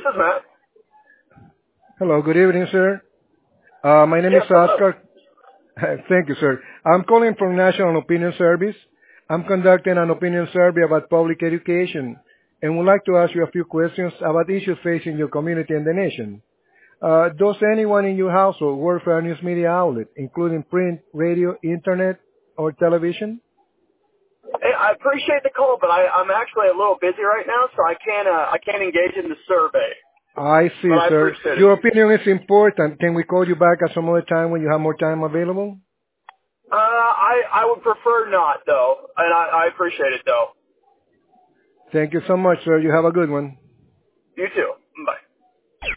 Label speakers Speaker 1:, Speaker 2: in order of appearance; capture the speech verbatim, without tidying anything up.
Speaker 1: is Matt.
Speaker 2: Hello, good evening, sir. Uh, my name
Speaker 1: Yes,
Speaker 2: is Oscar. Thank you, sir. I'm calling from National Opinion Service. I'm conducting an opinion survey about public education and would like to ask you a few questions about issues facing your community and the nation. Uh, does anyone in your household work for a news media outlet, including print, radio, internet, or television?
Speaker 1: Hey, I appreciate the call, but I, I'm actually a little busy right now, so I can't uh, I can't engage in the survey.
Speaker 2: I see,
Speaker 1: But I
Speaker 2: sir.
Speaker 1: appreciate
Speaker 2: Your
Speaker 1: it.
Speaker 2: opinion is important. Can we call you back at some other time when you have more time available?
Speaker 1: Uh, I I would prefer not, though, and I, I appreciate it, though.
Speaker 2: Thank you so much, sir. You have a good one.
Speaker 1: You too. Bye.